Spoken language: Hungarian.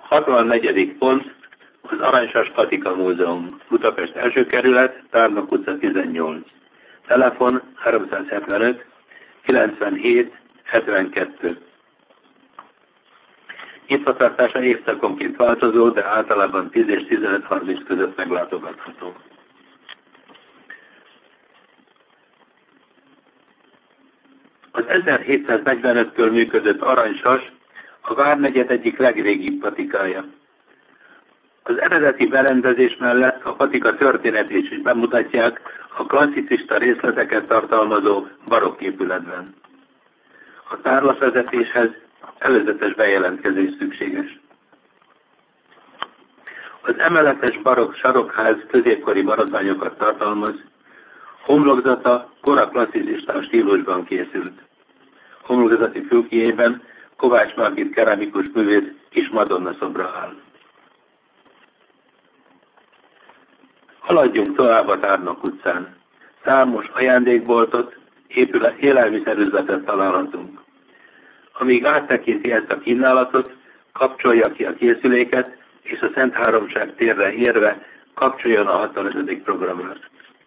64. pont, az Aranysas Patika Múzeum, Budapest első kerület, Tárnok utca 18. Telefon 375 97 72. Nyitvatartása évszakonként változó, de általában 10 és 15:30 között meglátogatható. Az 1745-től működött Aranysas a Várnegyed egyik legrégibb patikája. Az eredeti berendezés mellett a patika történetét is bemutatják a klasszicista részleteket tartalmazó barokk épületben. A tárlatvezetéshez előzetes bejelentkezés szükséges. Az emeletes barokk sarokház középkori maradványokat tartalmaz, homlokzata kora klasszicista stílusban készült. Homlokzati fülkéjében Kovács Margit keramikus művész kis Madonna szobra áll. Haladjunk tovább a Tárnok utcán. Számos ajándékboltot, élelmiszerüzletet találhatunk. Amíg áttekinti ezt a kínálatot, kapcsolja ki a készüléket, és a Szent Háromság térre érve kapcsoljon a 65. programra.